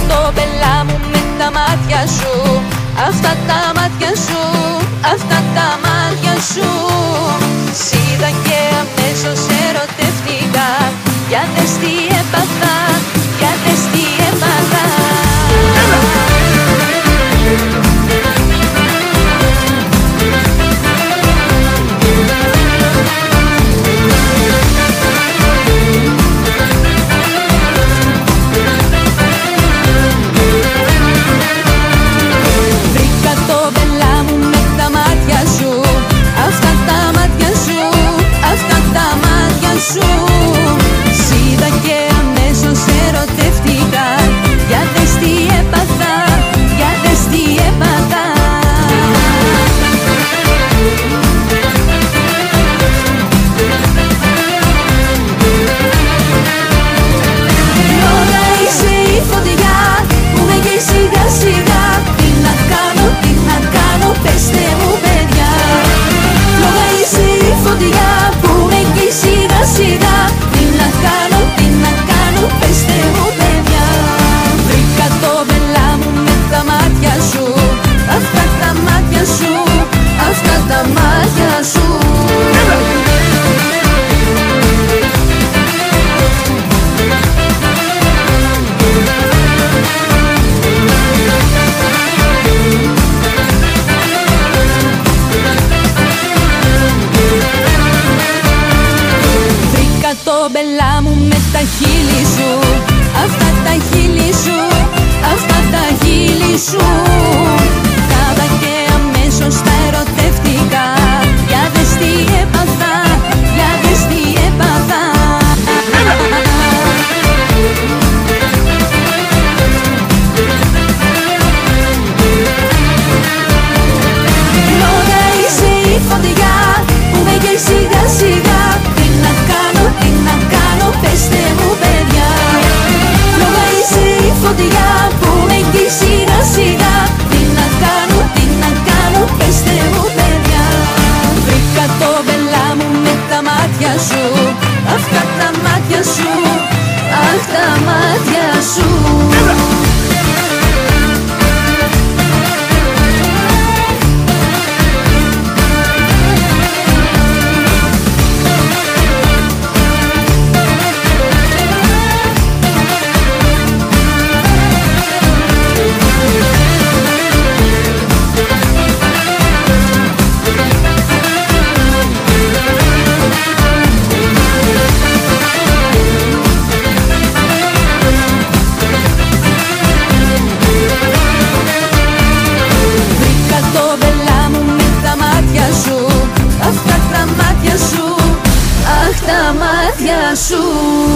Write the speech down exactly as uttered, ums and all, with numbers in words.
το μπελά μου με τα μάτια σου. Αυτά τα μάτια σου, αυτά τα μάτια σου. Σ' είδα και αμέσως ερωτεύτηκα. Για δες τι έπαθα, για δες τι έπαθα. Βρήκα το μπελά μου με τα μάτια σου. Αυτά τα μάτια σου, αυτά τα μάτια σου. Σ' είδα και αμέσως ερωτεύτηκα. Για δες τι έπαθα, για δες τι έπαθα. Τώρα είσαι η φωτιά που με καίει σιγά σιγά. Τι να κάνω, τι να κάνω, πέστε μου παιδιά. Τώρα είσαι η φωτιά που με καίει σιγά σιγά. Τι να κάνω, τι να κάνω, πέστε μου παιδιά. Βρήκα το μπελά μου με τα μάτια σου. Αυτά τα μάτια σου, αυτά τα μάτια σου. Βρήκα το μπελά μου με τα χείλη σου. Αυτά τα χείλη σου, αυτά τα χείλη σου. Κάβα και αμέσως τα ερωτεύτηκα. Για δες τι έπαθα, για δες τι έπαθα. Τώρα είσαι η φωτιά που με καίει σιγά σιγά. Τι να κάνω, τι να κάνω, πέστε μου παιδιά. Τώρα είσαι η φωτιά που με καίει σιγά σιγά. Τι να κάνω, τι να κάνω, πέστε μου παιδιά. Βρήκα το μπελά μου με τα μάτια σου. Αυτά τα μάτια σου, αχ τα μάτια σου. Βρήκα το μπελά μου με τα μάτια σου. Αυτά τα μάτια σου, αχ τα μάτια σου.